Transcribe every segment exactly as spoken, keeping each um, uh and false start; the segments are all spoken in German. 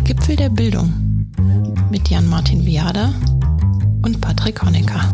Gipfel der Bildung mit Jan-Martin Viada und Patrick Honecker.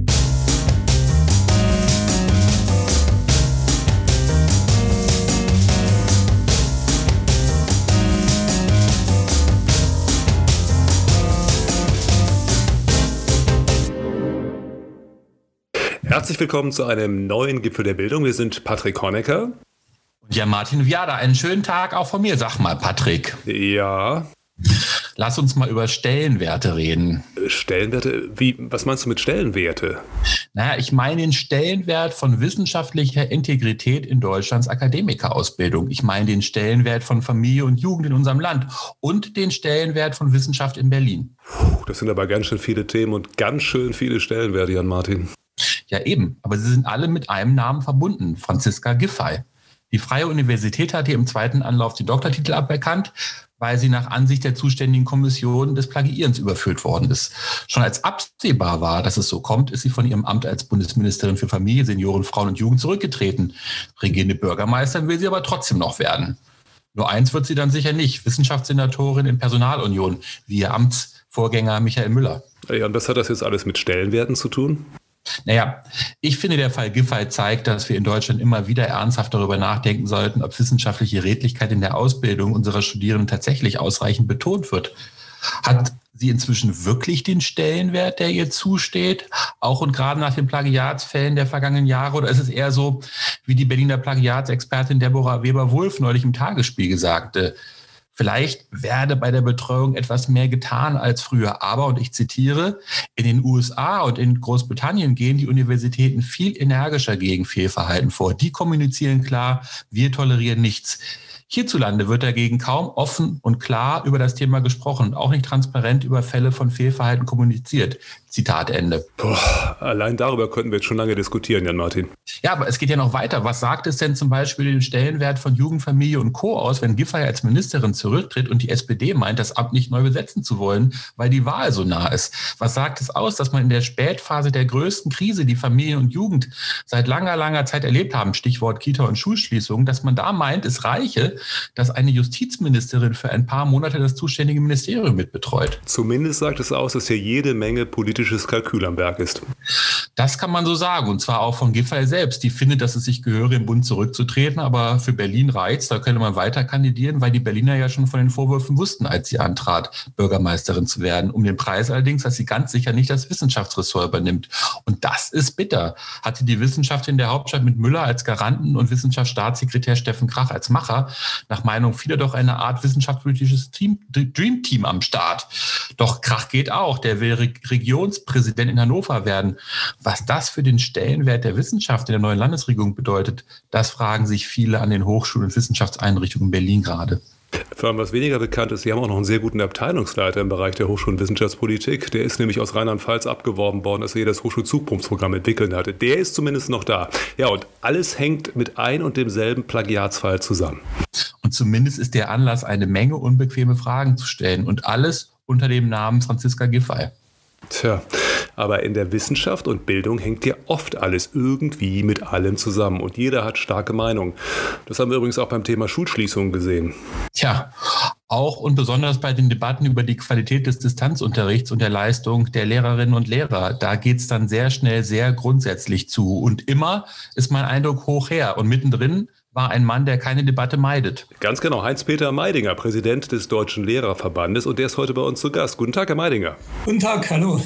Herzlich willkommen zu einem neuen Gipfel der Bildung. Wir sind Patrick Honecker. Und Jan-Martin Viada. Einen schönen Tag auch von mir. Sag mal, Patrick. Ja. Lass uns mal über Stellenwerte reden. Stellenwerte? Wie, was meinst du mit Stellenwerte? Naja, ich meine den Stellenwert von wissenschaftlicher Integrität in Deutschlands Akademikerausbildung. Ich meine den Stellenwert von Familie und Jugend in unserem Land und den Stellenwert von Wissenschaft in Berlin. Puh, das sind aber ganz schön viele Themen und ganz schön viele Stellenwerte, Jan-Martin. Ja, eben. Aber sie sind alle mit einem Namen verbunden. Franziska Giffey. Die Freie Universität hat ihr im zweiten Anlauf den Doktortitel aberkannt, weil sie nach Ansicht der zuständigen Kommission des Plagiierens überführt worden ist. Schon als absehbar war, dass es so kommt, ist sie von ihrem Amt als Bundesministerin für Familie, Senioren, Frauen und Jugend zurückgetreten. Regierende Bürgermeisterin will sie aber trotzdem noch werden. Nur eins wird sie dann sicher nicht, Wissenschaftssenatorin in Personalunion, wie ihr Amtsvorgänger Michael Müller. Ja, und was hat das jetzt alles mit Stellenwerten zu tun? Naja, ich finde, der Fall Giffey zeigt, dass wir in Deutschland immer wieder ernsthaft darüber nachdenken sollten, ob wissenschaftliche Redlichkeit in der Ausbildung unserer Studierenden tatsächlich ausreichend betont wird. Hat sie inzwischen wirklich den Stellenwert, der ihr zusteht, auch und gerade nach den Plagiatsfällen der vergangenen Jahre? Oder ist es eher so, wie die Berliner Plagiatsexpertin Deborah Weber-Wulff neulich im Tagesspiegel sagte: Vielleicht werde bei der Betreuung etwas mehr getan als früher. Aber, und ich zitiere, in den U S A und in Großbritannien gehen die Universitäten viel energischer gegen Fehlverhalten vor. Die kommunizieren klar, wir tolerieren nichts. Hierzulande wird dagegen kaum offen und klar über das Thema gesprochen und auch nicht transparent über Fälle von Fehlverhalten kommuniziert. Zitat Ende. Boah, allein darüber könnten wir jetzt schon lange diskutieren, Jan-Martin. Ja, aber es geht ja noch weiter. Was sagt es denn zum Beispiel den Stellenwert von Jugend, Familie und Co. aus, wenn Giffey als Ministerin zurücktritt und die S P D meint, das Amt nicht neu besetzen zu wollen, weil die Wahl so nah ist? Was sagt es aus, dass man in der Spätphase der größten Krise, die Familie und Jugend seit langer, langer Zeit erlebt haben, Stichwort Kita- und Schulschließung, dass man da meint, es reiche, dass eine Justizministerin für ein paar Monate das zuständige Ministerium mitbetreut? Zumindest sagt es aus, dass hier jede Menge politisches Kalkül am Werk ist. Das kann man so sagen, und zwar auch von Giffey selbst. Die findet, dass es sich gehöre, im Bund zurückzutreten, aber für Berlin reizt, da könnte man weiter kandidieren, weil die Berliner ja schon von den Vorwürfen wussten, als sie antrat, Bürgermeisterin zu werden. Um den Preis allerdings, dass sie ganz sicher nicht das Wissenschaftsressort übernimmt. Und das ist bitter. Hatte die Wissenschaft in der Hauptstadt mit Müller als Garanten und Wissenschaftsstaatssekretär Steffen Krach als Macher nach Meinung vieler doch eine Art wissenschaftspolitisches Team, Dream Team am Start. Doch Krach geht auch. Der will Re- Regionspräsident in Hannover werden. Was das für den Stellenwert der Wissenschaft in der neuen Landesregierung bedeutet, das fragen sich viele an den Hochschulen und Wissenschaftseinrichtungen in Berlin gerade. Vor allem, was weniger bekannt ist, Sie haben auch noch einen sehr guten Abteilungsleiter im Bereich der Hochschul- und Wissenschaftspolitik. Der ist nämlich aus Rheinland-Pfalz abgeworben worden, dass er hier das Hochschulzukunftsprogramm entwickeln hatte. Der ist zumindest noch da. Ja, und alles hängt mit ein und demselben Plagiatsfall zusammen. Und zumindest ist der Anlass, eine Menge unbequeme Fragen zu stellen. Und alles unter dem Namen Franziska Giffey. Tja, aber in der Wissenschaft und Bildung hängt ja oft alles irgendwie mit allem zusammen und jeder hat starke Meinungen. Das haben wir übrigens auch beim Thema Schulschließungen gesehen. Tja, auch und besonders bei den Debatten über die Qualität des Distanzunterrichts und der Leistung der Lehrerinnen und Lehrer. Da geht es dann sehr schnell sehr grundsätzlich zu. Und immer ist mein Eindruck hoch her. Und mittendrin war ein Mann, der keine Debatte meidet. Ganz genau, Heinz-Peter Meidinger, Präsident des Deutschen Lehrerverbandes, und der ist heute bei uns zu Gast. Guten Tag, Herr Meidinger. Guten Tag, hallo.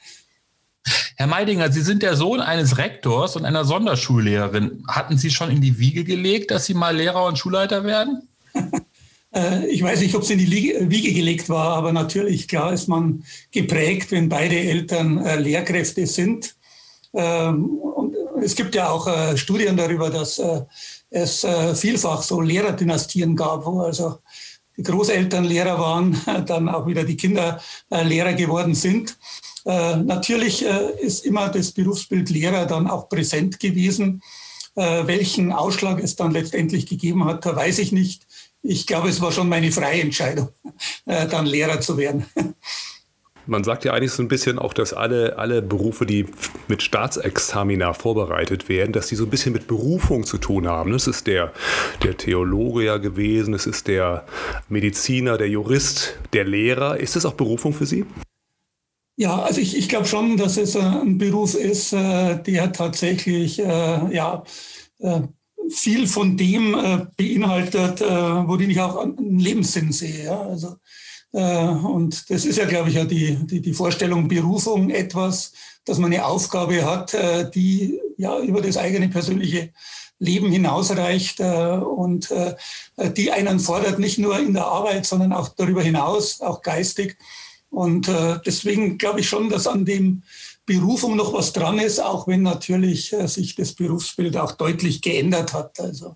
Herr Meidinger, Sie sind der Sohn eines Rektors und einer Sonderschullehrerin. Hatten Sie schon in die Wiege gelegt, dass Sie mal Lehrer und Schulleiter werden? Ich weiß nicht, ob es in die Wiege gelegt war, aber natürlich, klar ist man geprägt, wenn beide Eltern Lehrkräfte sind. Und es gibt ja auch Studien darüber, dass es vielfach so Lehrerdynastien gab, wo also die Großeltern Lehrer waren, dann auch wieder die Kinder Lehrer geworden sind. Natürlich ist immer das Berufsbild Lehrer dann auch präsent gewesen. Welchen Ausschlag es dann letztendlich gegeben hat, weiß ich nicht. Ich glaube, es war schon meine freie Entscheidung, dann Lehrer zu werden. Man sagt ja eigentlich so ein bisschen auch, dass alle, alle Berufe, die mit Staatsexamina vorbereitet werden, dass die so ein bisschen mit Berufung zu tun haben. Es ist der, der Theologe ja gewesen, es ist der Mediziner, der Jurist, der Lehrer. Ist das auch Berufung für Sie? Ja, also ich, ich glaube schon, dass es ein Beruf ist, der tatsächlich ja, viel von dem beinhaltet, worin ich auch einen Lebenssinn sehe. Ja? Also, und das ist ja, glaube ich, ja die, die, die Vorstellung Berufung, etwas, dass man eine Aufgabe hat, die ja über das eigene persönliche Leben hinausreicht und die einen fordert, nicht nur in der Arbeit, sondern auch darüber hinaus, auch geistig. Und deswegen glaube ich schon, dass an dem Berufung noch was dran ist, auch wenn natürlich sich das Berufsbild auch deutlich geändert hat. Also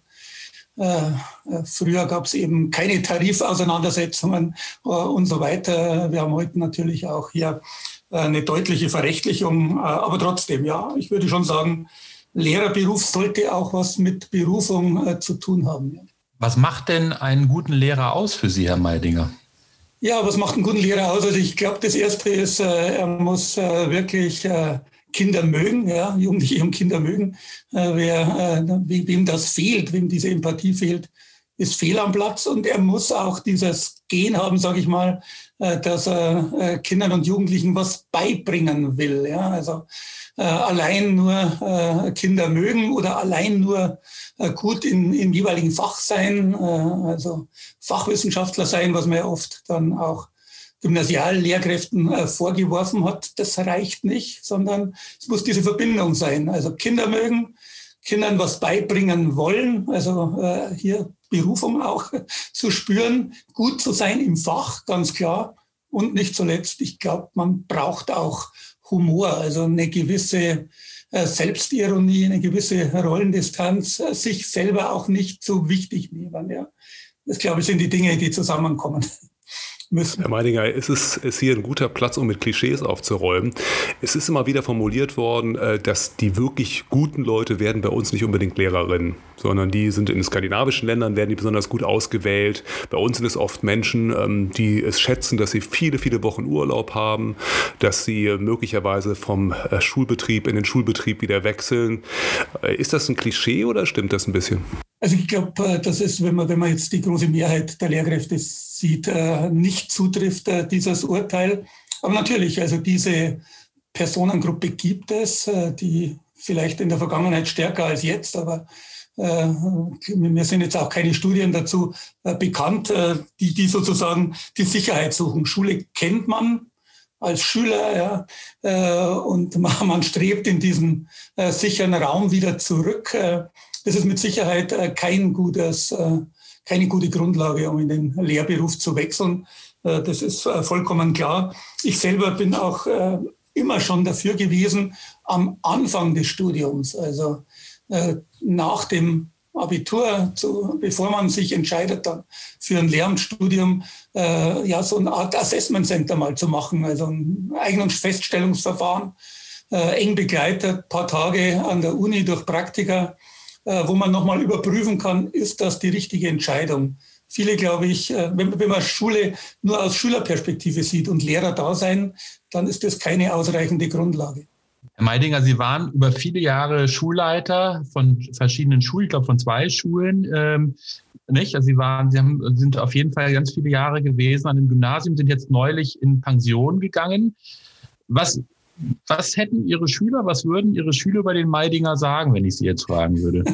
Äh, früher gab es eben keine Tarifauseinandersetzungen äh, und so weiter. Wir haben heute natürlich auch hier äh, eine deutliche Verrechtlichung. Äh, aber trotzdem, ja, ich würde schon sagen, Lehrerberuf sollte auch was mit Berufung äh, zu tun haben. Ja. Was macht denn einen guten Lehrer aus für Sie, Herr Meidinger? Ja, was macht einen guten Lehrer aus? Also ich glaube, das Erste ist, äh, er muss äh, wirklich äh, Kinder mögen, ja, Jugendliche und Kinder mögen. Äh, wer, äh, wem das fehlt, wem diese Empathie fehlt, ist fehl am Platz. Und er muss auch dieses Gen haben, sage ich mal, äh, dass er äh, Kindern und Jugendlichen was beibringen will. Ja? Also äh, allein nur äh, Kinder mögen oder allein nur äh, gut in, im jeweiligen Fach sein, äh, also Fachwissenschaftler sein, was man ja oft dann auch Gymnasiallehrkräften äh, vorgeworfen hat, das reicht nicht, sondern es muss diese Verbindung sein. Also Kinder mögen, Kindern was beibringen wollen, also äh, hier Berufung auch äh, zu spüren, gut zu sein im Fach, ganz klar. Und nicht zuletzt, ich glaube, man braucht auch Humor, also eine gewisse äh, Selbstironie, eine gewisse Rollendistanz, äh, sich selber auch nicht so wichtig nehmen. Ja. Das, glaube ich, sind die Dinge, die zusammenkommen. Müssen. Herr Meidinger, es ist, ist hier ein guter Platz, um mit Klischees aufzuräumen. Es ist immer wieder formuliert worden, dass die wirklich guten Leute werden bei uns nicht unbedingt Lehrerinnen, sondern die sind in skandinavischen Ländern, werden die besonders gut ausgewählt. Bei uns sind es oft Menschen, die es schätzen, dass sie viele, viele Wochen Urlaub haben, dass sie möglicherweise vom Schulbetrieb in den Schulbetrieb wieder wechseln. Ist das ein Klischee oder stimmt das ein bisschen? Also ich glaube, das ist, wenn man, wenn man jetzt die große Mehrheit der Lehrkräfte sieht, nicht zutrifft, dieses Urteil. Aber natürlich, also diese Personengruppe gibt es, die vielleicht in der Vergangenheit stärker als jetzt, aber äh, mir sind jetzt auch keine Studien dazu äh, bekannt, äh, die, die sozusagen die Sicherheit suchen. Schule kennt man als Schüler, ja, äh, und man, man strebt in diesen äh, sicheren Raum wieder zurück. Äh, das ist mit Sicherheit äh, kein gutes, äh, keine gute Grundlage, um in den Lehrberuf zu wechseln. Äh, das ist äh, vollkommen klar. Ich selber bin auch äh, immer schon dafür gewesen, am Anfang des Studiums, also äh, nach dem Abitur, zu, bevor man sich entscheidet dann für ein Lehramtsstudium, äh, ja, so eine Art Assessment Center mal zu machen, also ein eigenes Feststellungsverfahren, äh, eng begleitet, paar Tage an der Uni durch Praktika, äh, wo man nochmal überprüfen kann, ist das die richtige Entscheidung. Viele, glaube ich, äh, wenn, wenn man Schule nur aus Schülerperspektive sieht und Lehrer da sein, dann ist das keine ausreichende Grundlage. Herr Meidinger, Sie waren über viele Jahre Schulleiter von verschiedenen Schulen, ich glaube von zwei Schulen, ähm, nicht? Also Sie waren, Sie haben, sind auf jeden Fall ganz viele Jahre gewesen an dem Gymnasium, sind jetzt neulich in Pension gegangen. Was, was hätten Ihre Schüler, was würden Ihre Schüler über den Meidinger sagen, wenn ich Sie jetzt fragen würde?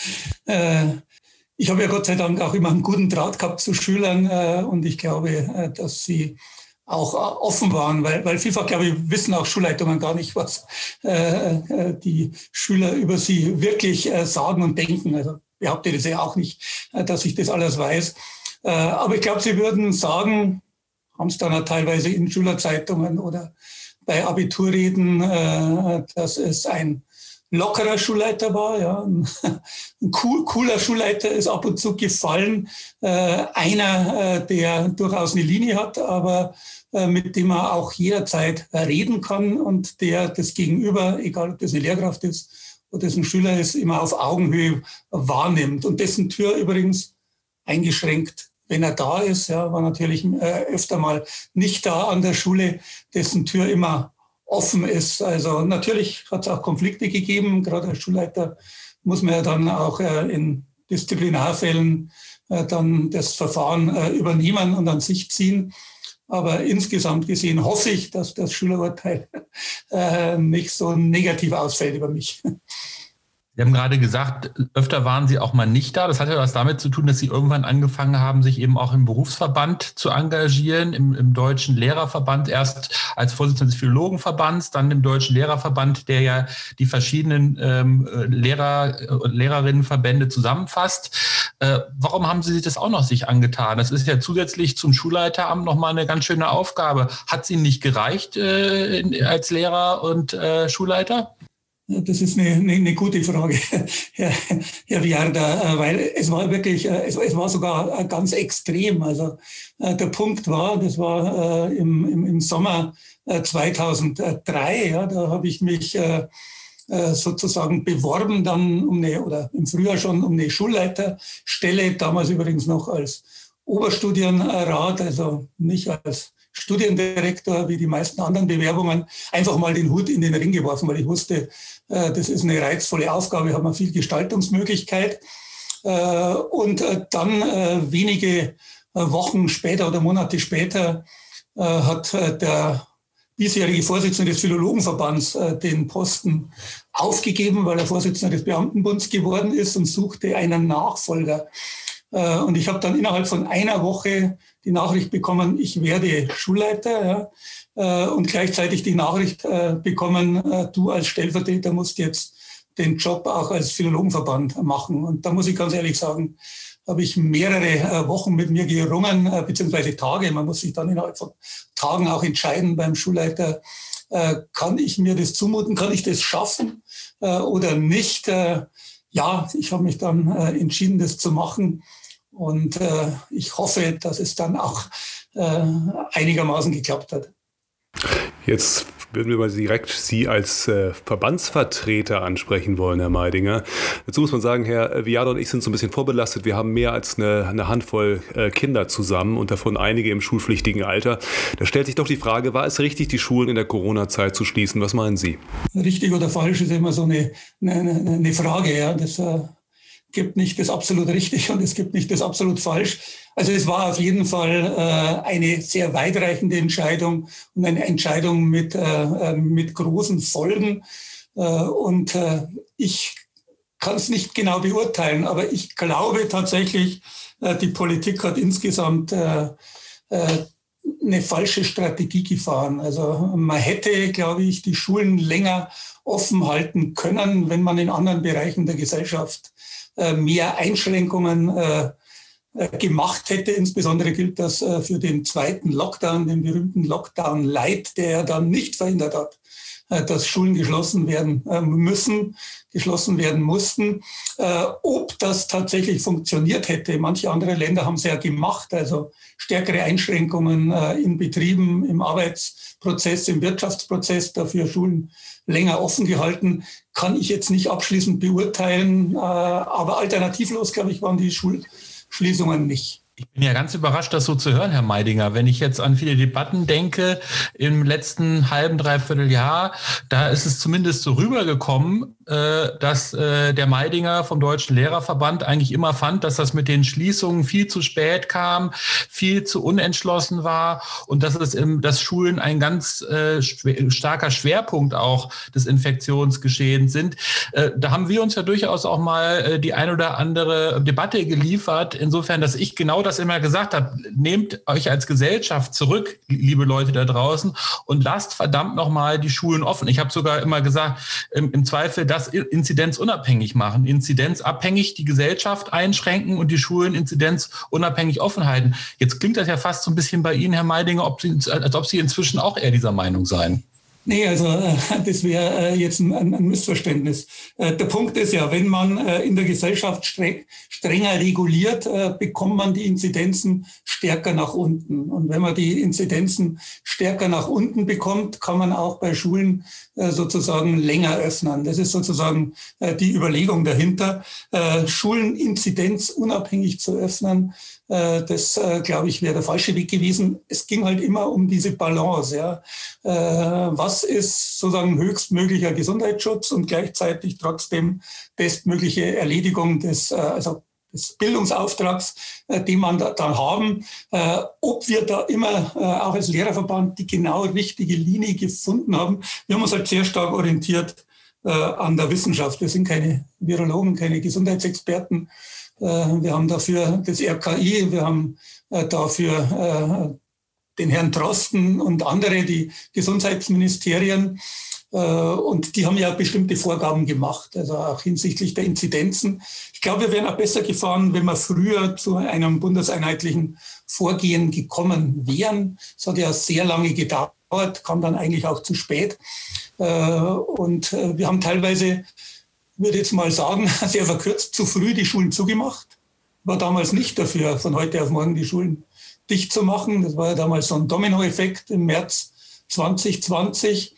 äh, ich habe ja Gott sei Dank auch immer einen guten Draht gehabt zu Schülern äh, und ich glaube, äh, dass sie auch offen waren, weil, weil vielfach, glaube ich, wissen auch Schulleitungen gar nicht, was äh, die Schüler über sie wirklich äh, sagen und denken. Also behaupte das ja auch nicht, äh, dass ich das alles weiß. Äh, aber ich glaube, sie würden sagen, haben es dann auch teilweise in Schülerzeitungen oder bei Abiturreden, äh, dass es ein lockerer Schulleiter war, ja, ein, ein cool, cooler Schulleiter ist ab und zu gefallen, äh, einer, äh, der durchaus eine Linie hat, aber äh, mit dem man auch jederzeit reden kann und der das Gegenüber, egal ob das eine Lehrkraft ist oder das ein Schüler ist, immer auf Augenhöhe wahrnimmt und dessen Tür übrigens eingeschränkt wenn er da ist. Ja, war natürlich äh, öfter mal nicht da an der Schule, dessen Tür immer offen ist. Also natürlich hat es auch Konflikte gegeben. Gerade als Schulleiter muss man ja dann auch äh, in Disziplinarfällen äh, dann das Verfahren äh, übernehmen und an sich ziehen. Aber insgesamt gesehen hoffe ich, dass das Schülerurteil äh, nicht so negativ ausfällt über mich. Sie haben gerade gesagt, öfter waren Sie auch mal nicht da. Das hat ja was damit zu tun, dass Sie irgendwann angefangen haben, sich eben auch im Berufsverband zu engagieren, im, im Deutschen Lehrerverband, erst als Vorsitzender des Philologenverbands, dann im Deutschen Lehrerverband, der ja die verschiedenen ähm, Lehrer, Lehrerinnenverbände zusammenfasst. Äh, warum haben Sie sich das auch noch sich angetan? Das ist ja zusätzlich zum Schulleiteramt nochmal eine ganz schöne Aufgabe. Hat es Ihnen nicht gereicht äh, als Lehrer und äh, Schulleiter? Das ist eine, eine, eine gute Frage, Herr, Herr Viada, weil es war wirklich, es, es war sogar ganz extrem. Also der Punkt war, das war im, im, im Sommer zweitausenddrei, ja, da habe ich mich sozusagen beworben dann um eine, oder im Frühjahr schon um eine Schulleiterstelle, damals übrigens noch als Oberstudienrat, also nicht als Studiendirektor wie die meisten anderen Bewerbungen, einfach mal den Hut in den Ring geworfen, weil ich wusste, das ist eine reizvolle Aufgabe, hat man viel Gestaltungsmöglichkeit. Und dann wenige Wochen später oder Monate später hat der bisherige Vorsitzende des Philologenverbands den Posten aufgegeben, weil er Vorsitzender des Beamtenbunds geworden ist und suchte einen Nachfolger. Und ich habe dann innerhalb von einer Woche die Nachricht bekommen, ich werde Schulleiter, ja, und gleichzeitig die Nachricht bekommen, du als Stellvertreter musst jetzt den Job auch als Philologenverband machen. Und da muss ich ganz ehrlich sagen, habe ich mehrere Wochen mit mir gerungen, beziehungsweise Tage. Man muss sich dann innerhalb von Tagen auch entscheiden beim Schulleiter, kann ich mir das zumuten, kann ich das schaffen oder nicht. Ja, ich habe mich dann entschieden, das zu machen. Und ich hoffe, dass es dann auch einigermaßen geklappt hat. Jetzt würden wir mal direkt Sie als äh, Verbandsvertreter ansprechen wollen, Herr Meidinger. Dazu muss man sagen, Herr Viada und ich sind so ein bisschen vorbelastet. Wir haben mehr als eine, eine Handvoll äh, Kinder zusammen und davon einige im schulpflichtigen Alter. Da stellt sich doch die Frage, war es richtig, die Schulen in der Corona-Zeit zu schließen? Was meinen Sie? Richtig oder falsch ist immer so eine, eine, eine Frage. Ja. Das äh, gibt nicht das absolut richtig und es gibt nicht das absolut falsch. Also es war auf jeden Fall äh, eine sehr weitreichende Entscheidung und eine Entscheidung mit, äh, mit großen Folgen. Äh, und äh, ich kann es nicht genau beurteilen, aber ich glaube tatsächlich, äh, die Politik hat insgesamt äh, äh, eine falsche Strategie gefahren. Also man hätte, glaube ich, die Schulen länger offen halten können, wenn man in anderen Bereichen der Gesellschaft äh, mehr Einschränkungen äh, gemacht hätte. Insbesondere gilt das für den zweiten Lockdown, den berühmten Lockdown Light, der dann nicht verhindert hat, dass Schulen geschlossen werden müssen, geschlossen werden mussten. Ob das tatsächlich funktioniert hätte, manche andere Länder haben es ja gemacht, also stärkere Einschränkungen in Betrieben, im Arbeitsprozess, im Wirtschaftsprozess, dafür Schulen länger offen gehalten, kann ich jetzt nicht abschließend beurteilen. Aber alternativlos, glaube ich, waren die Schulen Schließungen nicht. Ich bin ja ganz überrascht, das so zu hören, Herr Meidinger. Wenn ich jetzt an viele Debatten denke im letzten halben, dreiviertel Jahr, da ist es zumindest so rübergekommen, dass der Meidinger vom Deutschen Lehrerverband eigentlich immer fand, dass das mit den Schließungen viel zu spät kam, viel zu unentschlossen war und dass es im, dass Schulen ein ganz äh, starker Schwerpunkt auch des Infektionsgeschehens sind. Äh, da haben wir uns ja durchaus auch mal die ein oder andere Debatte geliefert, insofern, dass ich genau das immer gesagt habe, nehmt euch als Gesellschaft zurück, liebe Leute da draußen, und lasst verdammt nochmal die Schulen offen. Ich habe sogar immer gesagt, im, im Zweifel das inzidenzunabhängig machen, inzidenzabhängig die Gesellschaft einschränken und die Schulen inzidenzunabhängig offen halten. Jetzt klingt das ja fast so ein bisschen bei Ihnen, Herr Meidinger, ob Sie, als ob Sie inzwischen auch eher dieser Meinung seien. Nee, also das wäre jetzt ein, ein Missverständnis. Der Punkt ist ja, wenn man in der Gesellschaft streng, strenger reguliert, bekommt man die Inzidenzen stärker nach unten. Und wenn man die Inzidenzen stärker nach unten bekommt, kann man auch bei Schulen sozusagen länger öffnen. Das ist sozusagen die Überlegung dahinter. Schulen inzidenzunabhängig zu öffnen, das, glaube ich, wäre der falsche Weg gewesen. Es ging halt immer um diese Balance. Ja. Was ist sozusagen höchstmöglicher Gesundheitsschutz und gleichzeitig trotzdem bestmögliche Erledigung des, also des Bildungsauftrags, den man da, da haben. Ob wir da immer auch als Lehrerverband die genau richtige Linie gefunden haben. Wir haben uns halt sehr stark orientiert an der Wissenschaft. Wir sind keine Virologen, keine Gesundheitsexperten. Wir haben dafür das R K I, wir haben dafür den Herrn Drosten und andere, die Gesundheitsministerien. Und die haben ja bestimmte Vorgaben gemacht, also auch hinsichtlich der Inzidenzen. Ich glaube, wir wären auch besser gefahren, wenn wir früher zu einem bundeseinheitlichen Vorgehen gekommen wären. Es hat ja sehr lange gedauert, kam dann eigentlich auch zu spät. Und wir haben teilweise, würde jetzt mal sagen, sehr verkürzt, zu früh die Schulen zugemacht. War damals nicht dafür, von heute auf morgen die Schulen dicht zu machen. Das war ja damals so ein Dominoeffekt im März zwanzig zwanzig.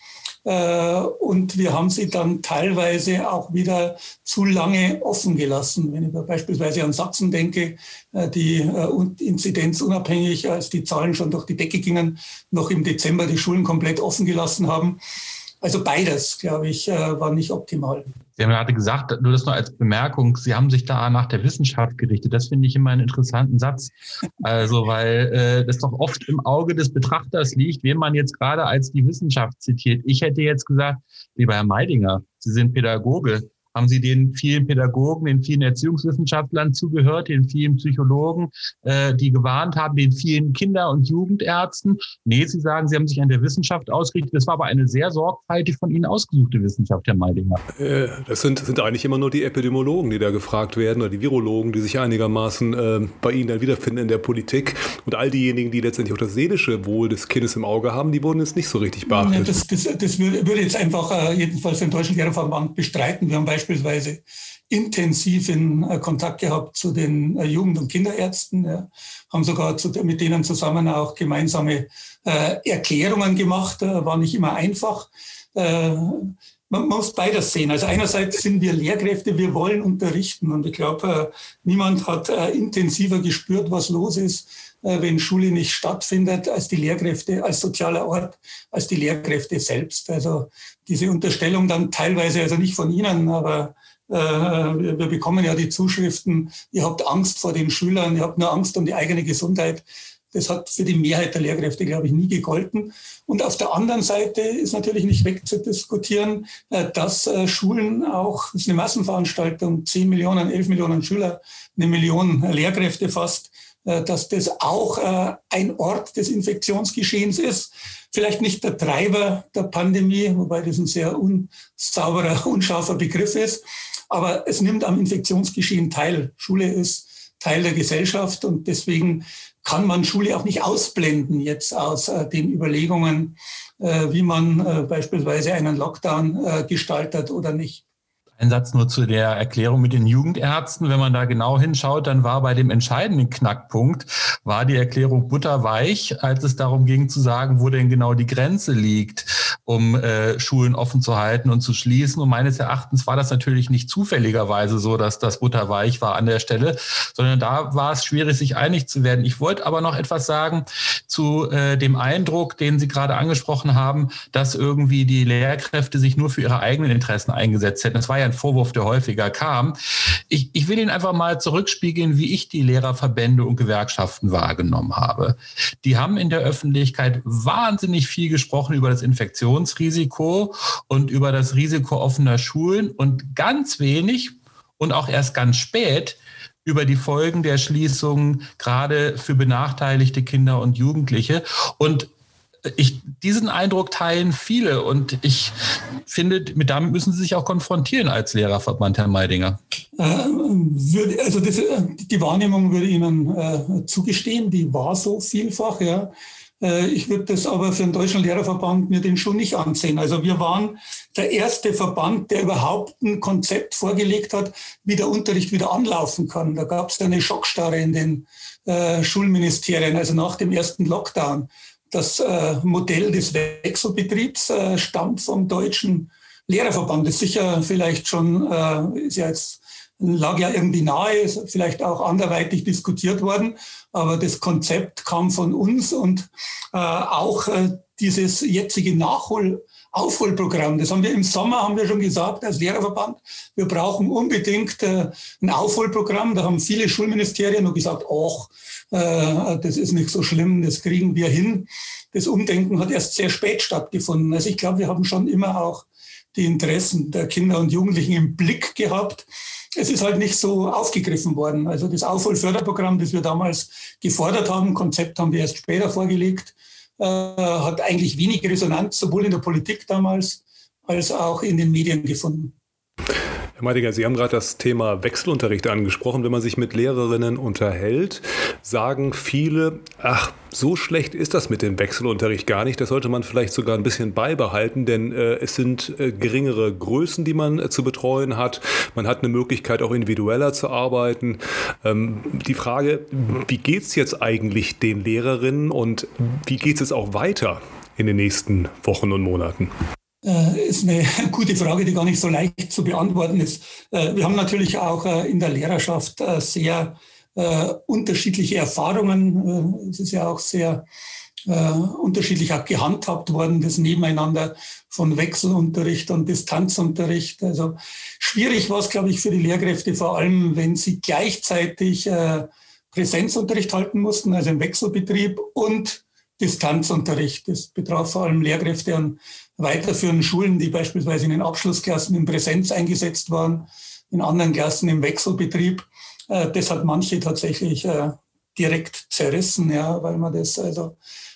Und wir haben sie dann teilweise auch wieder zu lange offen gelassen. Wenn ich beispielsweise an Sachsen denke, die inzidenzunabhängig, als die Zahlen schon durch die Decke gingen, noch im Dezember die Schulen komplett offen gelassen haben. Also beides, glaube ich, war nicht optimal. Sie haben gerade gesagt, nur das nur als Bemerkung, Sie haben sich da nach der Wissenschaft gerichtet. Das finde ich immer einen interessanten Satz. Also, weil äh, das doch oft im Auge des Betrachters liegt, wen man jetzt gerade als die Wissenschaft zitiert. Ich hätte jetzt gesagt, lieber Herr Meidinger, Sie sind Pädagoge. Haben Sie den vielen Pädagogen, den vielen Erziehungswissenschaftlern zugehört, den vielen Psychologen, äh, die gewarnt haben, den vielen Kinder- und Jugendärzten? Nee, Sie sagen, Sie haben sich an der Wissenschaft ausgerichtet. Das war aber eine sehr sorgfältig von Ihnen ausgesuchte Wissenschaft, Herr Meidinger. Äh, das sind, sind eigentlich immer nur die Epidemiologen, die da gefragt werden, oder die Virologen, die sich einigermaßen äh, bei Ihnen dann wiederfinden in der Politik. Und all diejenigen, die letztendlich auch das seelische Wohl des Kindes im Auge haben, die wurden jetzt nicht so richtig beachtet. Ja, das, das, das würde jetzt einfach äh, jedenfalls den Deutschen Lehrerverband bestreiten. Wir haben beispielsweise intensiv in äh, Kontakt gehabt zu den äh, Jugend- und Kinderärzten, ja, haben sogar zu, mit denen zusammen auch gemeinsame äh, Erklärungen gemacht, äh, war nicht immer einfach. Äh, man muss beides sehen. Also einerseits sind wir Lehrkräfte, wir wollen unterrichten und ich glaube, äh, niemand hat äh, intensiver gespürt, was los ist, äh, wenn Schule nicht stattfindet, als die Lehrkräfte, als sozialer Ort, als die Lehrkräfte selbst. Also diese Unterstellung dann teilweise, also nicht von Ihnen, aber äh, wir, wir bekommen ja die Zuschriften, ihr habt Angst vor den Schülern, ihr habt nur Angst um die eigene Gesundheit. Das hat für die Mehrheit der Lehrkräfte, glaube ich, nie gegolten. Und auf der anderen Seite ist natürlich nicht wegzudiskutieren, dass Schulen auch, das ist eine Massenveranstaltung, zehn Millionen, elf Millionen Schüler, eine Million Lehrkräfte fast, dass das auch ein Ort des Infektionsgeschehens ist. Vielleicht nicht der Treiber der Pandemie, wobei das ein sehr unsauberer, unscharfer Begriff ist, aber es nimmt am Infektionsgeschehen teil. Schule ist Teil der Gesellschaft und deswegen kann man Schule auch nicht ausblenden jetzt aus äh, den Überlegungen, äh, wie man äh, beispielsweise einen Lockdown äh, gestaltet oder nicht. Ein Satz nur zu der Erklärung mit den Jugendärzten. Wenn man da genau hinschaut, dann war bei dem entscheidenden Knackpunkt, war die Erklärung butterweich, als es darum ging zu sagen, wo denn genau die Grenze liegt, um äh, Schulen offen zu halten und zu schließen. Und meines Erachtens war das natürlich nicht zufälligerweise so, dass das butterweich war an der Stelle, sondern da war es schwierig, sich einig zu werden. Ich wollte aber noch etwas sagen zu äh, dem Eindruck, den Sie gerade angesprochen haben, dass irgendwie die Lehrkräfte sich nur für ihre eigenen Interessen eingesetzt hätten. Das war ja ein Vorwurf, der häufiger kam. Ich, ich will Ihnen einfach mal zurückspiegeln, wie ich die Lehrerverbände und Gewerkschaften wahrgenommen habe. Die haben in der Öffentlichkeit wahnsinnig viel gesprochen über das Infektionsrisiko und über das Risiko offener Schulen und ganz wenig und auch erst ganz spät über die Folgen der Schließung, gerade für benachteiligte Kinder und Jugendliche. Und Ich, diesen Eindruck teilen viele und ich finde, mit damit müssen Sie sich auch konfrontieren als Lehrerverband, Herr Meidinger. Äh, würde, also das, die Wahrnehmung würde Ihnen äh, zugestehen, die war so vielfach. Ja. Ich würde das aber für den Deutschen Lehrerverband mir den schon nicht ansehen. Also wir waren der erste Verband, der überhaupt ein Konzept vorgelegt hat, wie der Unterricht wieder anlaufen kann. Da gab es eine Schockstarre in den äh, Schulministerien, also nach dem ersten Lockdown. Das äh, Modell des Wechselbetriebs äh, stammt vom Deutschen Lehrerverband. Das ist sicher vielleicht schon, äh, ist ja jetzt lag ja irgendwie nahe, ist vielleicht auch anderweitig diskutiert worden, aber das Konzept kam von uns und äh, auch äh, dieses jetzige Nachhol- Aufholprogramm, das haben wir im Sommer, haben wir schon gesagt, als Lehrerverband, wir brauchen unbedingt äh, ein Aufholprogramm. Da haben viele Schulministerien noch gesagt, ach, äh, das ist nicht so schlimm, das kriegen wir hin. Das Umdenken hat erst sehr spät stattgefunden. Also ich glaube, wir haben schon immer auch die Interessen der Kinder und Jugendlichen im Blick gehabt. Es ist halt nicht so aufgegriffen worden. Also das Aufholförderprogramm, das wir damals gefordert haben, Konzept haben wir erst später vorgelegt, äh, hat eigentlich wenig Resonanz, sowohl in der Politik damals als auch in den Medien gefunden. Herr Meidinger, Sie haben gerade das Thema Wechselunterricht angesprochen. Wenn man sich mit Lehrerinnen unterhält, sagen viele, ach, so schlecht ist das mit dem Wechselunterricht gar nicht. Das sollte man vielleicht sogar ein bisschen beibehalten, denn äh, es sind äh, geringere Größen, die man äh, zu betreuen hat. Man hat eine Möglichkeit, auch individueller zu arbeiten. Ähm, die Frage, wie geht es jetzt eigentlich den Lehrerinnen und wie geht es auch weiter in den nächsten Wochen und Monaten? Äh, ist eine gute Frage, die gar nicht so leicht zu beantworten ist. Äh, wir haben natürlich auch äh, in der Lehrerschaft äh, sehr äh, unterschiedliche Erfahrungen. Äh, es ist ja auch sehr äh, unterschiedlich auch gehandhabt worden, das Nebeneinander von Wechselunterricht und Distanzunterricht. Also schwierig war es, glaube ich, für die Lehrkräfte, vor allem wenn sie gleichzeitig äh, Präsenzunterricht halten mussten, also im Wechselbetrieb, und Distanzunterricht. Das betraf vor allem Lehrkräfte an weiterführenden Schulen, die beispielsweise in den Abschlussklassen in Präsenz eingesetzt waren, in anderen Klassen im Wechselbetrieb. Das hat manche tatsächlich direkt zerrissen, ja, weil man das also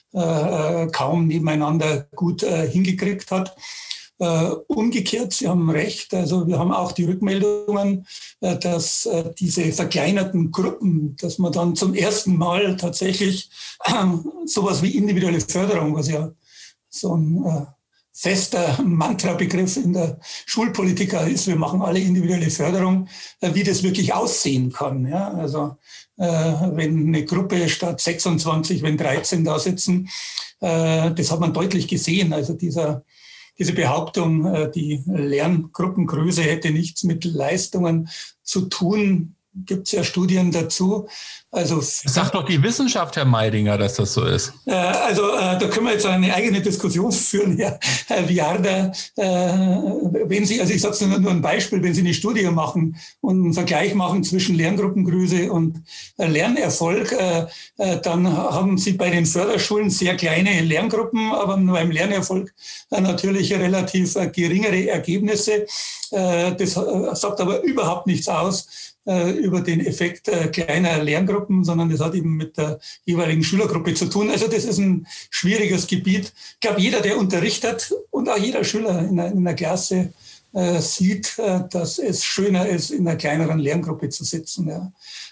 kaum nebeneinander gut hingekriegt hat. Uh, umgekehrt, Sie haben recht, also wir haben auch die Rückmeldungen, uh, dass uh, diese verkleinerten Gruppen, dass man dann zum ersten Mal tatsächlich uh, sowas wie individuelle Förderung, was ja so ein uh, fester Mantra-Begriff in der Schulpolitik ist, wir machen alle individuelle Förderung, uh, wie das wirklich aussehen kann. Ja? Also uh, wenn eine Gruppe statt sechsundzwanzig, wenn dreizehn da sitzen, uh, das hat man deutlich gesehen, also dieser Diese Behauptung, die Lerngruppengröße hätte nichts mit Leistungen zu tun, gibt es ja Studien dazu. Also sagt doch die Wissenschaft, Herr Meidinger, dass das so ist. Äh, also äh, da können wir jetzt eine eigene Diskussion führen, Herr, Herr Viarda. Äh, wenn Sie, also ich sage es nur, nur ein Beispiel, wenn Sie eine Studie machen und einen Vergleich machen zwischen Lerngruppengröße und äh, Lernerfolg, äh, äh, dann haben Sie bei den Förderschulen sehr kleine Lerngruppen, aber beim Lernerfolg äh, natürlich relativ äh, geringere Ergebnisse. Äh, das äh, sagt aber überhaupt nichts aus über den Effekt kleiner Lerngruppen, sondern das hat eben mit der jeweiligen Schülergruppe zu tun. Also das ist ein schwieriges Gebiet. Ich glaube, jeder, der unterrichtet und auch jeder Schüler in einer, in einer Klasse äh, sieht, äh, dass es schöner ist, in einer kleineren Lerngruppe zu sitzen. Ja.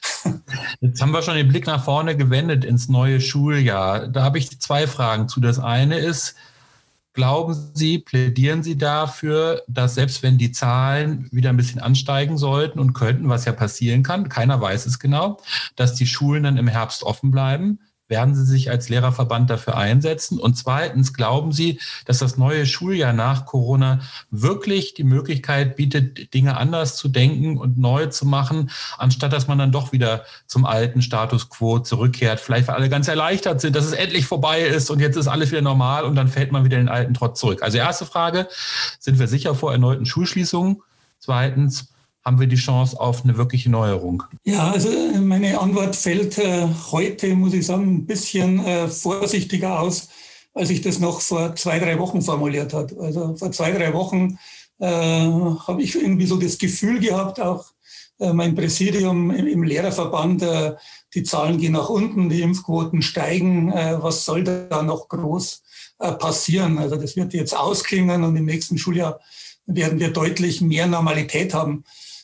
Jetzt haben wir schon den Blick nach vorne gewendet ins neue Schuljahr. Da habe ich zwei Fragen zu. Das eine ist, glauben Sie, plädieren Sie dafür, dass selbst wenn die Zahlen wieder ein bisschen ansteigen sollten und könnten, was ja passieren kann, keiner weiß es genau, dass die Schulen dann im Herbst offen bleiben? Werden Sie sich als Lehrerverband dafür einsetzen? Und zweitens, glauben Sie, dass das neue Schuljahr nach Corona wirklich die Möglichkeit bietet, Dinge anders zu denken und neu zu machen, anstatt dass man dann doch wieder zum alten Status quo zurückkehrt? Vielleicht, weil alle ganz erleichtert sind, dass es endlich vorbei ist und jetzt ist alles wieder normal und dann fällt man wieder in den alten Trott zurück. Also erste Frage, sind wir sicher vor erneuten Schulschließungen? Zweitens, haben wir die Chance auf eine wirkliche Neuerung? Ja, also meine Antwort fällt äh, heute, muss ich sagen, ein bisschen äh, vorsichtiger aus, als ich das noch vor zwei, drei Wochen formuliert habe. Also vor zwei, drei Wochen äh, habe ich irgendwie so das Gefühl gehabt, auch äh, mein Präsidium im, im Lehrerverband, äh, die Zahlen gehen nach unten, die Impfquoten steigen, äh, was soll da noch groß äh, passieren? Also das wird jetzt ausklingen und im nächsten Schuljahr werden wir deutlich mehr Normalität haben.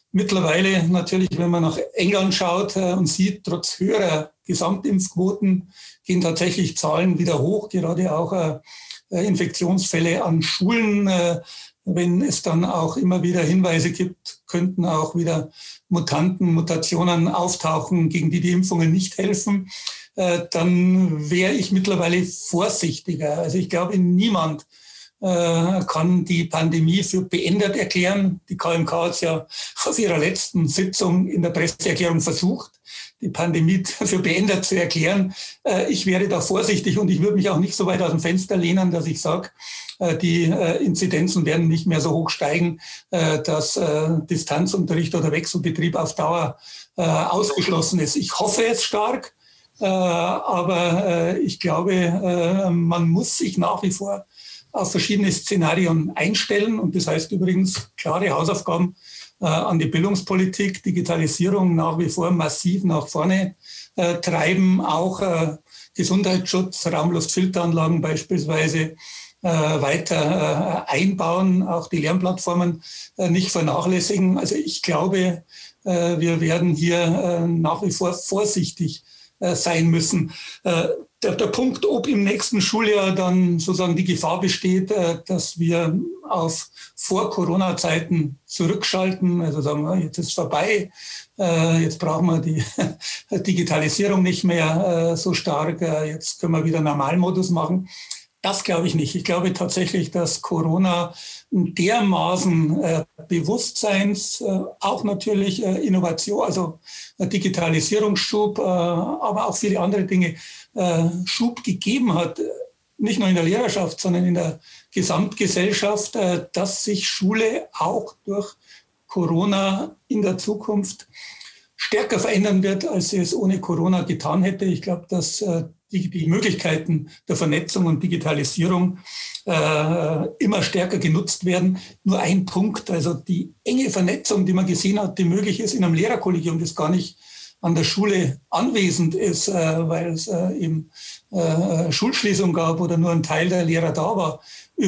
mittlerweile natürlich, wenn man nach England schaut und sieht, trotz höherer Gesamtimpfquoten gehen tatsächlich Zahlen wieder hoch, gerade auch Infektionsfälle an Schulen. Wenn es dann auch immer wieder Hinweise gibt, könnten auch wieder Mutanten, Mutationen auftauchen, gegen die die Impfungen nicht helfen, dann wäre ich mittlerweile vorsichtiger. Also ich glaube, niemand kann die Pandemie für beendet erklären. Die K M K hat es ja auf ihrer letzten Sitzung in der Presseerklärung versucht, die Pandemie für beendet zu erklären. Ich wäre da vorsichtig und ich würde mich auch nicht so weit aus dem Fenster lehnen, dass ich sage, die Inzidenzen werden nicht mehr so hoch steigen, dass Distanzunterricht oder Wechselbetrieb auf Dauer ausgeschlossen ist. Ich hoffe es stark, aber ich glaube, man muss sich nach wie vor auf verschiedene Szenarien einstellen. Und das heißt übrigens klare Hausaufgaben äh, an die Bildungspolitik, Digitalisierung nach wie vor massiv nach vorne äh, treiben, auch äh, Gesundheitsschutz, Raumluftfilteranlagen beispielsweise äh, weiter äh, einbauen, auch die Lernplattformen äh, nicht vernachlässigen. Also ich glaube, äh, wir werden hier äh, nach wie vor vorsichtig äh, sein müssen. Äh, Der, der Punkt, ob im nächsten Schuljahr dann sozusagen die Gefahr besteht, dass wir auf Vor-Corona-Zeiten zurückschalten, also sagen, jetzt ist vorbei, jetzt brauchen wir die Digitalisierung nicht mehr so stark, jetzt können wir wieder Normalmodus machen. Das glaube ich nicht. Ich glaube tatsächlich, dass Corona dermaßen äh, Bewusstseins, äh, auch natürlich äh, Innovation, also äh, Digitalisierungsschub, äh, aber auch viele andere Dinge äh, Schub gegeben hat, nicht nur in der Lehrerschaft, sondern in der Gesamtgesellschaft, äh, dass sich Schule auch durch Corona in der Zukunft stärker verändern wird, als sie es ohne Corona getan hätte. Ich glaube, dass äh, die, die Möglichkeiten der Vernetzung und Digitalisierung äh, immer stärker genutzt werden. Nur ein Punkt, also die enge Vernetzung, die man gesehen hat, die möglich ist in einem Lehrerkollegium, das gar nicht an der Schule anwesend ist, äh, weil es äh, eben äh, Schulschließung gab oder nur ein Teil der Lehrer da war,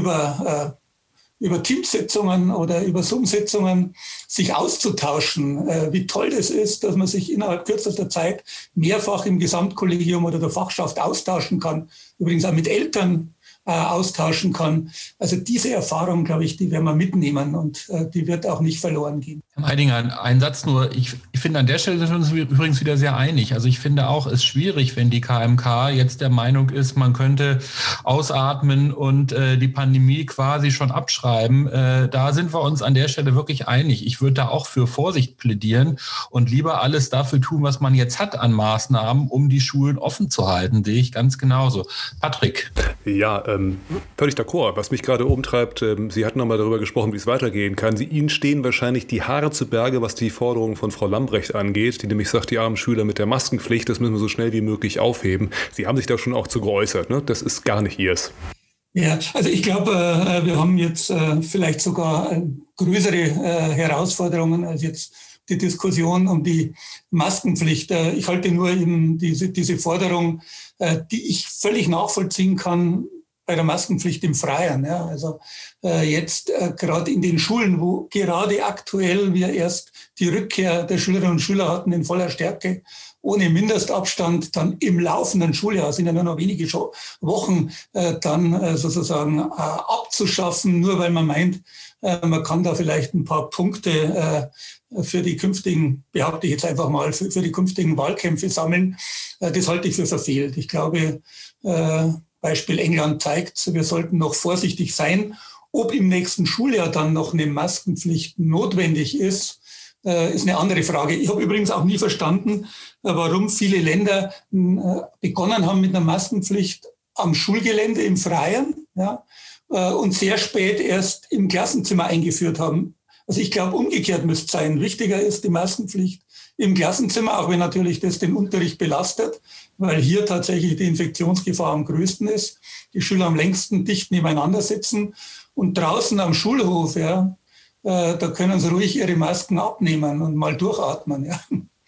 über äh, über Teamsitzungen oder über Zoom-Sitzungen sich auszutauschen, äh, wie toll das ist, dass man sich innerhalb kürzester Zeit mehrfach im Gesamtkollegium oder der Fachschaft austauschen kann, übrigens auch mit Eltern äh, austauschen kann. Also diese Erfahrung, glaube ich, die werden wir mitnehmen und äh, die wird auch nicht verloren gehen. Herr Heidinger, ein Satz nur. Ich, ich finde, an der Stelle sind wir uns übrigens wieder sehr einig. Also ich finde auch, es ist schwierig, wenn die K M K jetzt der Meinung ist, man könnte ausatmen und äh, die Pandemie quasi schon abschreiben. Äh, da sind wir uns an der Stelle wirklich einig. Ich würde da auch für Vorsicht plädieren und lieber alles dafür tun, was man jetzt hat an Maßnahmen, um die Schulen offen zu halten. Sehe ich ganz genauso. Patrick. Ja, ähm, völlig d'accord. Was mich gerade umtreibt, ähm, Sie hatten noch mal darüber gesprochen, wie es weitergehen kann. Sie, Ihnen stehen wahrscheinlich die Haare zu Berge, was die Forderungen von Frau Lambrecht angeht, die nämlich sagt, die armen Schüler mit der Maskenpflicht, das müssen wir so schnell wie möglich aufheben. Sie haben sich da schon auch zu geäußert, ne? Das ist gar nicht Ihres. Ja, also ich glaube, äh, wir haben jetzt äh, vielleicht sogar äh, größere äh, Herausforderungen als jetzt die Diskussion um die Maskenpflicht. Äh, ich halte nur eben diese, diese Forderung, äh, die ich völlig nachvollziehen kann, bei der Maskenpflicht im Freien. Ja. Also äh, jetzt äh, gerade in den Schulen, wo gerade aktuell wir erst die Rückkehr der Schülerinnen und Schüler hatten in voller Stärke, ohne Mindestabstand, dann im laufenden Schuljahr, sind ja nur noch wenige Wochen, äh, dann äh, sozusagen äh, abzuschaffen, nur weil man meint, äh, man kann da vielleicht ein paar Punkte äh, für die künftigen, behaupte ich jetzt einfach mal, für, für die künftigen Wahlkämpfe sammeln. Äh, das halte ich für verfehlt. Ich glaube, äh, Beispiel England zeigt, wir sollten noch vorsichtig sein. Ob im nächsten Schuljahr dann noch eine Maskenpflicht notwendig ist, ist eine andere Frage. Ich habe übrigens auch nie verstanden, warum viele Länder begonnen haben mit einer Maskenpflicht am Schulgelände im Freien, ja, und sehr spät erst im Klassenzimmer eingeführt haben. Also ich glaube, umgekehrt müsste es sein. Wichtiger ist die Maskenpflicht im Klassenzimmer, auch wenn natürlich das den Unterricht belastet, weil hier tatsächlich die Infektionsgefahr am größten ist. Die Schüler am längsten dicht nebeneinander sitzen und draußen am Schulhof, ja, äh, da können sie ruhig ihre Masken abnehmen und mal durchatmen. Ja.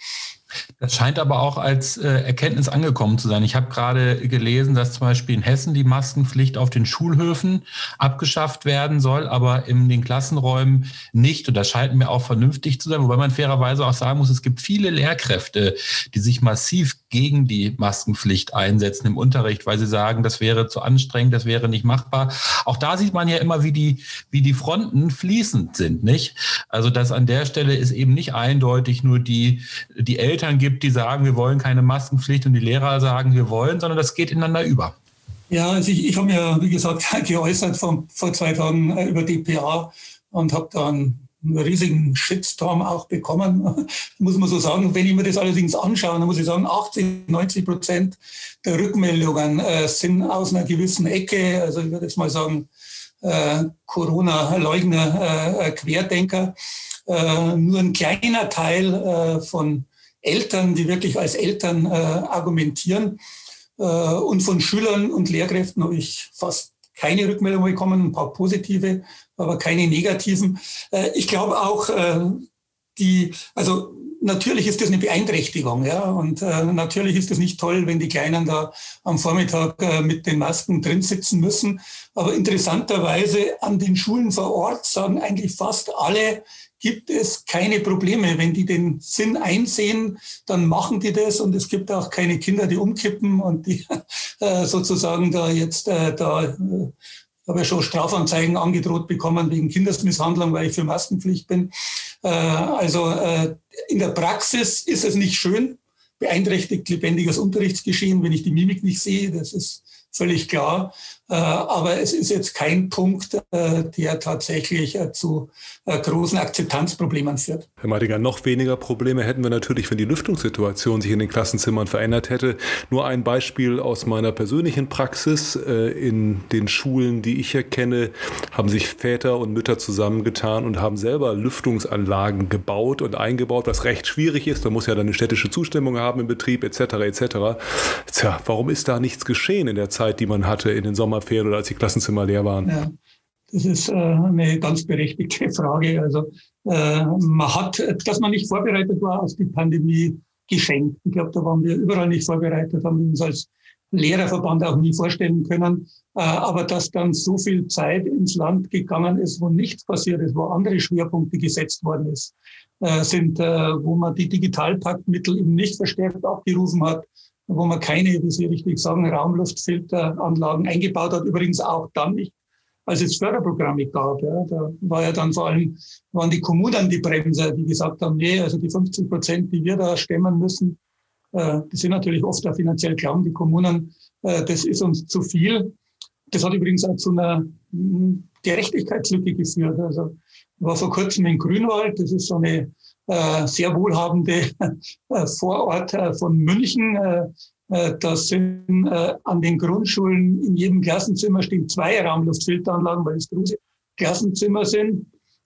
Das scheint aber auch als äh, Erkenntnis angekommen zu sein. Ich habe gerade gelesen, dass zum Beispiel in Hessen die Maskenpflicht auf den Schulhöfen abgeschafft werden soll, aber in den Klassenräumen nicht. Und das scheint mir auch vernünftig zu sein, wobei man fairerweise auch sagen muss, es gibt viele Lehrkräfte, die sich massiv gegen die Maskenpflicht einsetzen im Unterricht, weil sie sagen, das wäre zu anstrengend, das wäre nicht machbar. Auch da sieht man ja immer, wie die, wie die Fronten fließend sind, nicht? Also dass an der Stelle ist eben nicht eindeutig nur die, die Eltern gibt, die sagen, wir wollen keine Maskenpflicht und die Lehrer sagen, wir wollen, sondern das geht ineinander über. Ja, also ich, ich habe mir, wie gesagt, geäußert vor, vor zwei Tagen über D P A und habe da einen riesigen Shitstorm auch bekommen, muss man so sagen. Wenn ich mir das allerdings anschaue, dann muss ich sagen, achtzig, neunzig Prozent der Rückmeldungen äh, sind aus einer gewissen Ecke, also ich würde jetzt mal sagen, äh, Corona-Leugner, äh, Querdenker. Äh, nur ein kleiner Teil äh, von Eltern, die wirklich als Eltern äh, argumentieren. Äh, und von Schülern und Lehrkräften habe ich fast keine Rückmeldung bekommen, ein paar positive, aber keine negativen. Äh, ich glaube auch, äh, die, also natürlich ist das eine Beeinträchtigung, ja, und äh, natürlich ist es nicht toll, wenn die Kleinen da am Vormittag äh, mit den Masken drin sitzen müssen. Aber interessanterweise an den Schulen vor Ort sagen eigentlich fast alle, gibt es keine Probleme. Wenn die den Sinn einsehen, dann machen die das und es gibt auch keine Kinder, die umkippen und die äh, sozusagen da jetzt, äh, da äh, habe ja schon Strafanzeigen angedroht bekommen wegen Kindesmisshandlung, weil ich für Maskenpflicht bin. Äh, also äh, in der Praxis ist es nicht schön, beeinträchtigt lebendiges Unterrichtsgeschehen, wenn ich die Mimik nicht sehe, das ist völlig klar. Aber es ist jetzt kein Punkt, der tatsächlich zu großen Akzeptanzproblemen führt. Herr Meidinger, noch weniger Probleme hätten wir natürlich, wenn die Lüftungssituation sich in den Klassenzimmern verändert hätte. Nur ein Beispiel aus meiner persönlichen Praxis. In den Schulen, die ich hier kenne, haben sich Väter und Mütter zusammengetan und haben selber Lüftungsanlagen gebaut und eingebaut, was recht schwierig ist. Man muss ja dann eine städtische Zustimmung haben im Betrieb et cetera et cetera. Tja, warum ist da nichts geschehen in der Zeit, die man hatte in den Sommerferien oder als die Klassenzimmer leer waren? Ja, das ist äh, eine ganz berechtigte Frage. Also äh, man hat, dass man nicht vorbereitet war auf die Pandemie, geschenkt. Ich glaube, da waren wir überall nicht vorbereitet, haben uns als Lehrerverband auch nie vorstellen können. Äh, aber dass dann so viel Zeit ins Land gegangen ist, wo nichts passiert ist, wo andere Schwerpunkte gesetzt worden ist, äh, sind, äh, wo man die Digitalpaktmittel eben nicht verstärkt abgerufen hat, wo man keine, wie Sie richtig sagen, Raumluftfilteranlagen eingebaut hat. Übrigens auch dann nicht, als es Förderprogramme gab. Ja. Da war ja dann vor allem, waren die Kommunen die Bremser, die gesagt haben, nee, also die fünfzig Prozent, die wir da stemmen müssen, äh, die sind natürlich oft auch finanziell klauen, die Kommunen, äh, das ist uns zu viel. Das hat übrigens auch zu einer mh, Gerechtigkeitslücke geführt. Also war vor kurzem in Grünwald, das ist so eine äh, sehr wohlhabende äh, Vorort äh, von München. Äh, äh, das sind äh, an den Grundschulen in jedem Klassenzimmer stehen zwei Raumluftfilteranlagen, weil es große Klassenzimmer sind.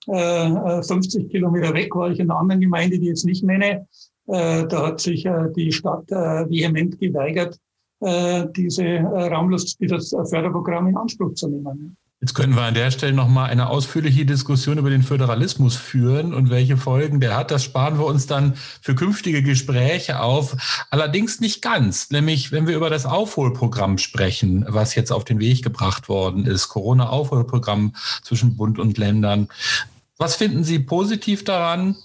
Äh, fünfzig Kilometer weg war ich in einer anderen Gemeinde, die ich jetzt nicht nenne. Äh, da hat sich äh, die Stadt äh, vehement geweigert, äh, diese äh, Raumluft, das Förderprogramm in Anspruch zu nehmen. Jetzt können wir an der Stelle nochmal eine ausführliche Diskussion über den Föderalismus führen und welche Folgen der hat. Das sparen wir uns dann für künftige Gespräche auf. Allerdings nicht ganz, nämlich wenn wir über das Aufholprogramm sprechen, was jetzt auf den Weg gebracht worden ist, Corona-Aufholprogramm zwischen Bund und Ländern. Was finden Sie positiv daran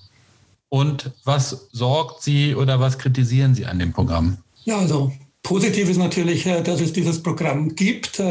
und was sorgt Sie oder was kritisieren Sie an dem Programm? Ja, also positiv ist natürlich, dass es dieses Programm gibt,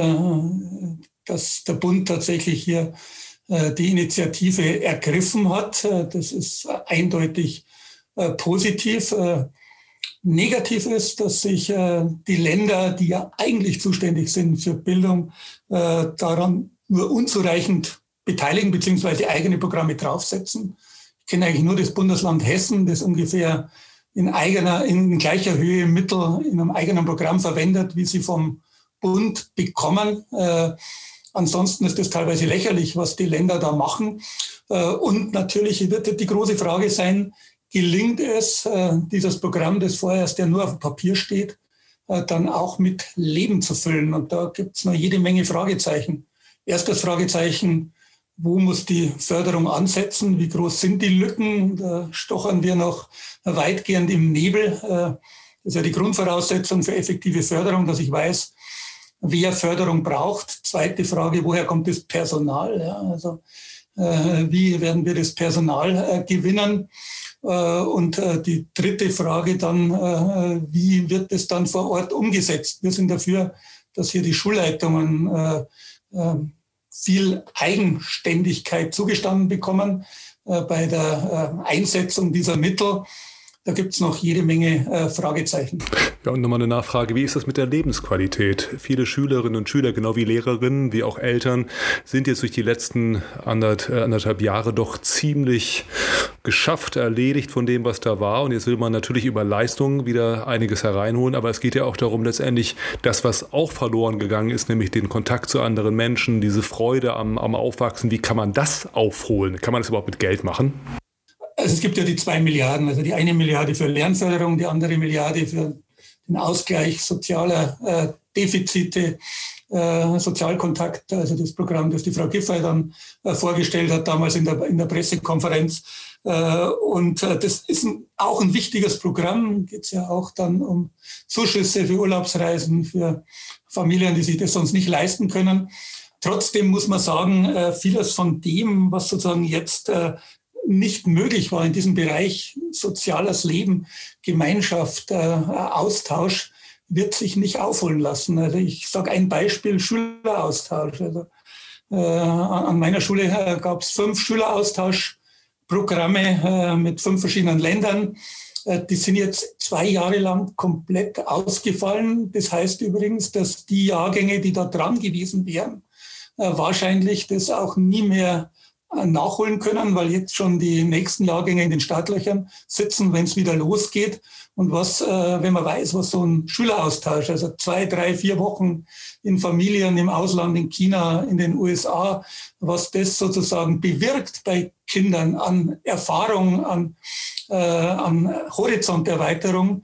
dass der Bund tatsächlich hier äh, die Initiative ergriffen hat. Äh, das ist eindeutig äh, positiv. Äh, negativ ist, dass sich äh, die Länder, die ja eigentlich zuständig sind für Bildung, äh, daran nur unzureichend beteiligen bzw. eigene Programme draufsetzen. Ich kenne eigentlich nur das Bundesland Hessen, das ungefähr in eigener, in gleicher Höhe Mittel in einem eigenen Programm verwendet, wie sie vom Bund bekommen. Äh, Ansonsten ist es teilweise lächerlich, was die Länder da machen. Und natürlich wird die große Frage sein, gelingt es, dieses Programm, das vorerst ja nur auf dem Papier steht, dann auch mit Leben zu füllen? Und da gibt es noch jede Menge Fragezeichen. Erstes Fragezeichen, wo muss die Förderung ansetzen, wie groß sind die Lücken. Da stochern wir noch weitgehend im Nebel. Das ist ja die Grundvoraussetzung für effektive Förderung, dass ich weiß, wer Förderung braucht. Zweite Frage, woher kommt das Personal? Ja, also wie werden wir das Personal gewinnen? Und die dritte Frage dann, wie wird es dann vor Ort umgesetzt? Wir sind dafür, dass hier die Schulleitungen viel Eigenständigkeit zugestanden bekommen bei der Einsetzung dieser Mittel. Da gibt es noch jede Menge äh, Fragezeichen. Ja, und nochmal eine Nachfrage, wie ist das mit der Lebensqualität? Viele Schülerinnen und Schüler, genau wie Lehrerinnen, wie auch Eltern, sind jetzt durch die letzten andert, äh, anderthalb Jahre doch ziemlich geschafft, erledigt von dem, was da war. Und jetzt will man natürlich über Leistung wieder einiges hereinholen, aber es geht ja auch darum, letztendlich das, was auch verloren gegangen ist, nämlich den Kontakt zu anderen Menschen, diese Freude am, am Aufwachsen, wie kann man das aufholen? Kann man das überhaupt mit Geld machen? Also es gibt ja die zwei Milliarden, also die eine Milliarde für Lernförderung, die andere Milliarde für den Ausgleich sozialer äh, Defizite, äh, Sozialkontakt, also das Programm, das die Frau Giffey dann äh, vorgestellt hat, damals in der, in der Pressekonferenz. Äh, und äh, das ist ein, auch ein wichtiges Programm, geht es ja auch dann um Zuschüsse für Urlaubsreisen, für Familien, die sich das sonst nicht leisten können. Trotzdem muss man sagen, äh, vieles von dem, was sozusagen jetzt äh, nicht möglich war in diesem Bereich soziales Leben, Gemeinschaft, äh, Austausch, wird sich nicht aufholen lassen. Also ich sage ein Beispiel, Schüleraustausch. Also, äh, an meiner Schule äh, gab es fünf Schüleraustauschprogramme äh, mit fünf verschiedenen Ländern. Äh, die sind jetzt zwei Jahre lang komplett ausgefallen. Das heißt übrigens, dass die Jahrgänge, die da dran gewesen wären, äh, wahrscheinlich das auch nie mehr nachholen können, weil jetzt schon die nächsten Jahrgänge in den Startlöchern sitzen, wenn es wieder losgeht. Und was, äh, wenn man weiß, was so ein Schüleraustausch, also zwei, drei, vier Wochen in Familien im Ausland, in China, in den U S A, was das sozusagen bewirkt bei Kindern an Erfahrung, an, äh, an Horizonterweiterung,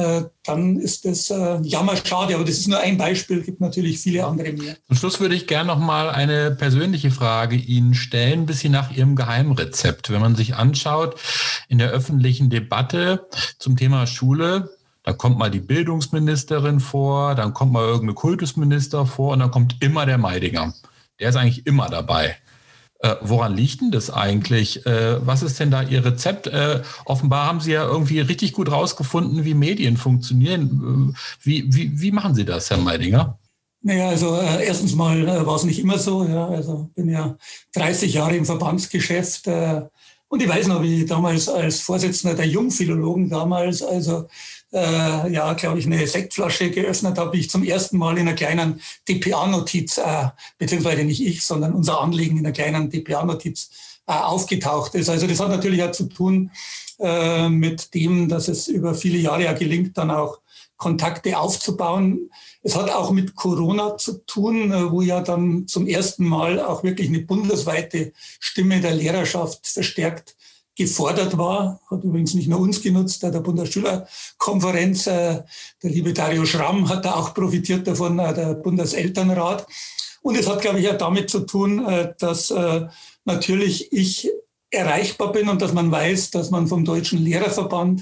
dann ist das äh, jammerschade. Aber das ist nur ein Beispiel, gibt natürlich viele andere mehr. Zum Schluss würde ich gerne noch mal eine persönliche Frage Ihnen stellen, ein bisschen nach Ihrem Geheimrezept. Wenn man sich anschaut, in der öffentlichen Debatte zum Thema Schule, da kommt mal die Bildungsministerin vor, dann kommt mal irgendein Kultusminister vor und dann kommt immer der Meidinger. Der ist eigentlich immer dabei. Äh, woran liegt denn das eigentlich? Äh, was ist denn da Ihr Rezept? Äh, offenbar haben Sie ja irgendwie richtig gut rausgefunden, wie Medien funktionieren. Äh, wie, wie, wie machen Sie das, Herr Meidinger? Naja, also äh, erstens mal äh, war es nicht immer so. Ja, also bin ja dreißig Jahre im Verbandsgeschäft äh, und ich weiß noch, wie ich damals als Vorsitzender der Jungphilologen damals, also äh, ja, glaube ich, eine Sektflasche geöffnet habe, ich zum ersten Mal in einer kleinen D P A-Notiz, äh, beziehungsweise nicht ich, sondern unser Anliegen in einer kleinen D P A-Notiz äh, aufgetaucht ist. Also das hat natürlich auch zu tun äh, mit dem, dass es über viele Jahre ja gelingt, dann auch Kontakte aufzubauen. Es hat auch mit Corona zu tun, äh, wo ja dann zum ersten Mal auch wirklich eine bundesweite Stimme der Lehrerschaft verstärkt gefordert war, hat übrigens nicht nur uns genutzt, der Bundesschülerkonferenz, der liebe Dario Schramm hat da auch profitiert davon, der Bundeselternrat. Und es hat, glaube ich, auch damit zu tun, dass natürlich ich erreichbar bin und dass man weiß, dass man vom Deutschen Lehrerverband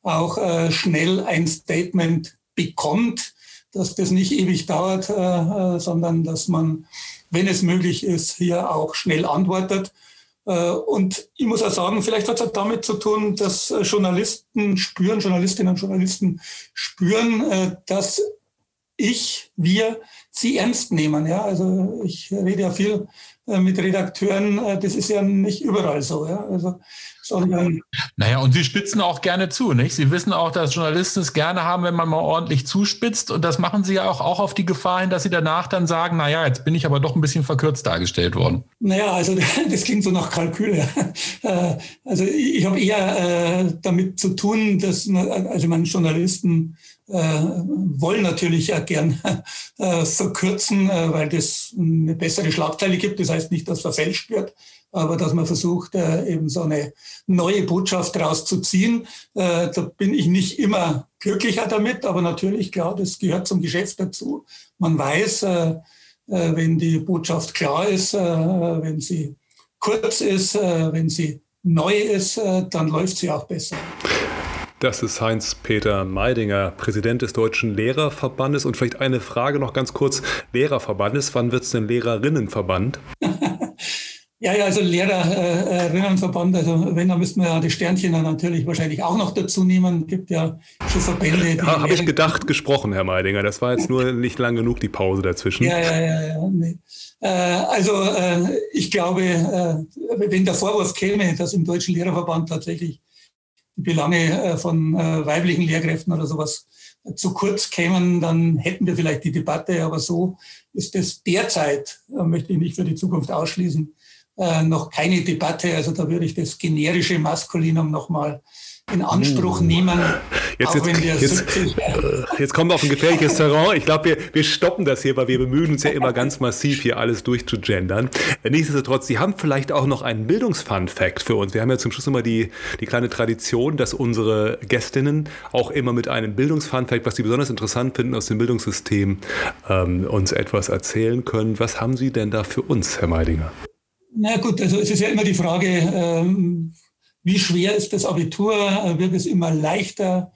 auch schnell ein Statement bekommt, dass das nicht ewig dauert, sondern dass man, wenn es möglich ist, hier auch schnell antwortet. Und ich muss auch sagen, vielleicht hat es auch damit zu tun, dass Journalisten spüren, Journalistinnen und Journalisten spüren, dass ich, wir sie ernst nehmen. Ja, also ich rede ja viel mit Redakteuren, das ist ja nicht überall so. Ja, also, sondern naja, und Sie spitzen auch gerne zu, nicht? Sie wissen auch, dass Journalisten es gerne haben, wenn man mal ordentlich zuspitzt. Und das machen Sie ja auch, auch auf die Gefahr hin, dass Sie danach dann sagen, naja, jetzt bin ich aber doch ein bisschen verkürzt dargestellt worden. Naja, also das klingt so nach Kalkül. Also ich habe eher damit zu tun, dass also meine Journalisten wollen natürlich ja gern verkürzen, weil das eine bessere Schlagzeile gibt. Das heißt nicht, dass verfälscht wird, aber dass man versucht, eben so eine neue Botschaft rauszuziehen. Da bin ich nicht immer glücklicher damit, aber natürlich, klar, das gehört zum Geschäft dazu. Man weiß, wenn die Botschaft klar ist, wenn sie kurz ist, äh, wenn sie neu ist, äh, dann läuft sie auch besser. Das ist Heinz-Peter Meidinger, Präsident des Deutschen Lehrerverbandes. Und vielleicht eine Frage noch ganz kurz. Lehrerverbandes, wann wird es denn Lehrerinnenverband? ja, ja, also Lehrerinnenverband, also wenn, dann müssten wir ja die Sternchen dann natürlich wahrscheinlich auch noch dazu nehmen. Es gibt ja schon Verbände. Ja, habe ich gedacht, gesprochen, Herr Meidinger. Das war jetzt nur nicht lang genug, die Pause dazwischen. Ja, ja, ja, ja. Nee. Äh, also äh, ich glaube, äh, wenn der Vorwurf käme, dass im Deutschen Lehrerverband tatsächlich die Belange von äh, weiblichen Lehrkräften oder sowas zu kurz kämen, dann hätten wir vielleicht die Debatte. Aber so ist es derzeit, äh, möchte ich nicht für die Zukunft ausschließen, äh, noch keine Debatte. Also da würde ich das generische Maskulinum nochmal in Anspruch nehmen. Jetzt, jetzt, jetzt, jetzt kommen wir auf ein gefährliches Terrain. Ich glaube, wir, wir stoppen das hier, weil wir bemühen uns ja immer ganz massiv, hier alles durchzugendern. Nichtsdestotrotz, Sie haben vielleicht auch noch einen Bildungsfun-Fact für uns. Wir haben ja zum Schluss immer die, die kleine Tradition, dass unsere Gästinnen auch immer mit einem Bildungsfun-Fact, was sie besonders interessant finden aus dem Bildungssystem, ähm, uns etwas erzählen können. Was haben Sie denn da für uns, Herr Meidinger? Na gut, also es ist ja immer die Frage, ähm, wie schwer ist das Abitur? Wird es immer leichter?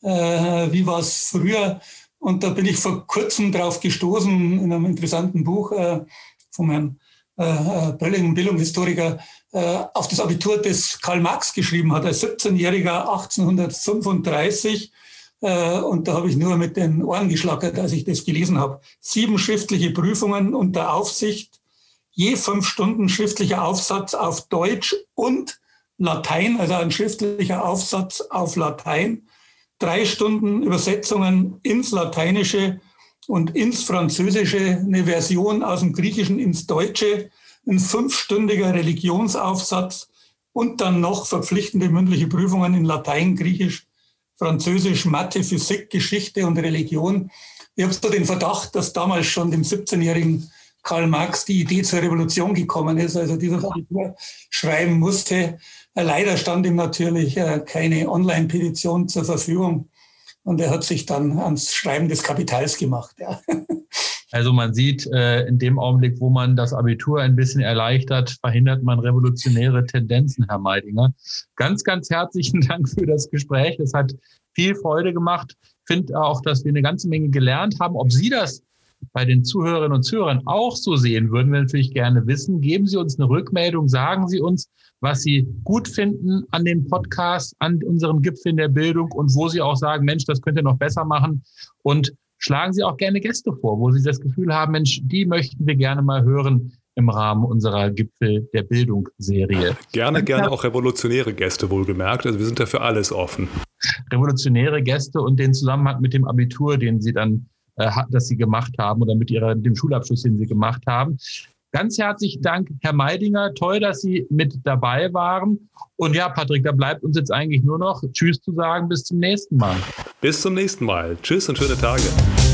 Wie war es früher? Und da bin ich vor kurzem drauf gestoßen in einem interessanten Buch von Herrn Bölling, Bildungshistoriker, auf das Abitur, das Karl Marx geschrieben hat, als siebzehnjähriger achtzehnhundertfünfunddreißig. Und da habe ich nur mit den Ohren geschlackert, als ich das gelesen habe. Sieben schriftliche Prüfungen unter Aufsicht, je fünf Stunden schriftlicher Aufsatz auf Deutsch und Latein, also ein schriftlicher Aufsatz auf Latein, drei Stunden Übersetzungen ins Lateinische und ins Französische, eine Version aus dem Griechischen ins Deutsche, ein fünfstündiger Religionsaufsatz und dann noch verpflichtende mündliche Prüfungen in Latein, Griechisch, Französisch, Mathe, Physik, Geschichte und Religion. Ich habe so den Verdacht, dass damals schon dem siebzehnjährigen Karl Marx die Idee zur Revolution gekommen ist, also dieses Abitur schreiben musste. Leider stand ihm natürlich keine Online-Petition zur Verfügung und er hat sich dann ans Schreiben des Kapitals gemacht. Ja. Also man sieht, in dem Augenblick, wo man das Abitur ein bisschen erleichtert, verhindert man revolutionäre Tendenzen, Herr Meidinger. Ganz, ganz herzlichen Dank für das Gespräch. Es hat viel Freude gemacht. Ich finde auch, dass wir eine ganze Menge gelernt haben. Ob Sie das bei den Zuhörerinnen und Zuhörern auch so sehen, würden wir natürlich gerne wissen. Geben Sie uns eine Rückmeldung, sagen Sie uns, was Sie gut finden an dem Podcast, an unseren Gipfeln der Bildung und wo Sie auch sagen, Mensch, das könnt ihr noch besser machen. Und schlagen Sie auch gerne Gäste vor, wo Sie das Gefühl haben, Mensch, die möchten wir gerne mal hören im Rahmen unserer Gipfel der Bildung-Serie. Gerne, gerne auch revolutionäre Gäste, wohlgemerkt. Also wir sind dafür alles offen. Revolutionäre Gäste und den Zusammenhang mit dem Abitur, den Sie dann das Sie gemacht haben oder mit ihrer, dem Schulabschluss, den Sie gemacht haben. Ganz herzlichen Dank, Herr Meidinger. Toll, dass Sie mit dabei waren. Und ja, Patrick, da bleibt uns jetzt eigentlich nur noch Tschüss zu sagen. Bis zum nächsten Mal. Bis zum nächsten Mal. Tschüss und schöne Tage.